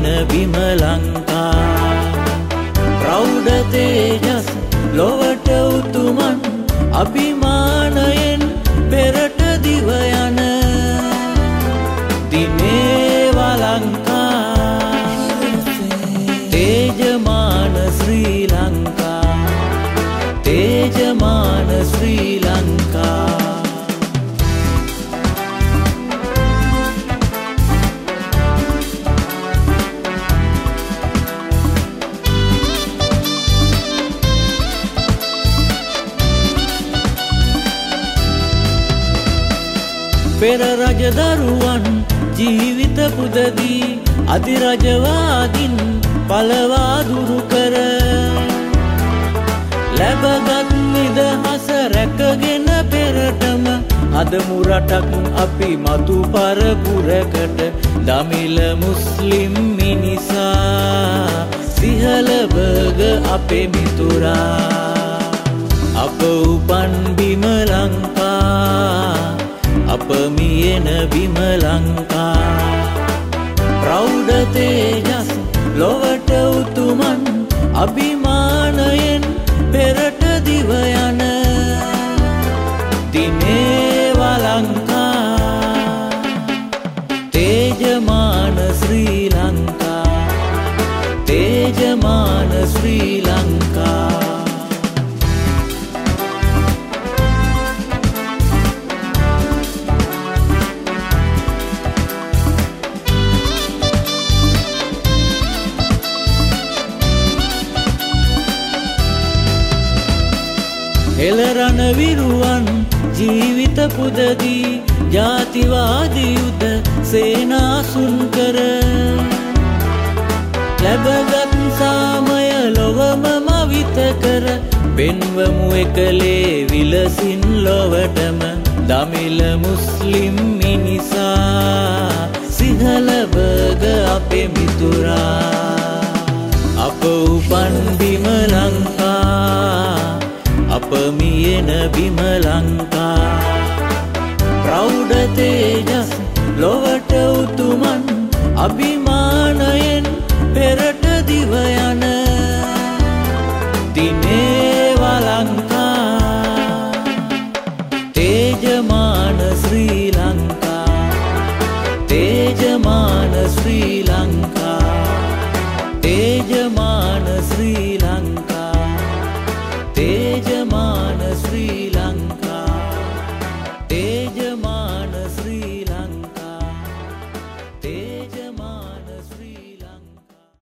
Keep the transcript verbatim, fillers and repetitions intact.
බිම ලංකා ප්‍රෞಢ තේජස් ලොවට උතුමන් අභිමානයෙන් පෙරට දිව යන දිනේවා ලංකා තේජමාන ශ්‍රී ලංකා තේජමාන ශ්‍රී ලංකා පෙර රජදරුවන් ජීවිත පුදදී අධිරජවාදින් පළවා දුරු කර ලැබගත් නිදහස රැකගෙන පෙරටම අදමු රටක් අපි මතු පරපුරකට දමිළ මුස්ලිම් මිනිසා සිහලබග අපේ මිතුරා අප උපන් බිම ලංකා අප මියන බිම ලංකා ප්‍රෞಢ තේජස් ලොවට උතුමන් අභිමානයෙන් පෙරට දිව යන දිනේවා ලංකා තේජමාන ශ්‍රී ලංකා තේජමාන ශ්‍රී ලංකා එළරණ විරුවන් ජීවිත පුදදී ජාතිවාදී යුද සේනාසුන් කර ලැබගත් සාමය ලොවම මවිත කර පෙන්වමු එකලේ විලසින් ලොවටම දමිළ මුස්ලිම් මිනිසා සිහලබග අපේ මිතුරා අප උපන් බිම ලංකා අප මියන බිම ලංකා ප්‍රෞಢ තේජස් ලොවට උතුමන් අභිමානයෙන් පෙරට දිව යන දිනේවා ලංකා තේජමාන ශ්‍රී ලංකා තේජමාන ශ්‍රී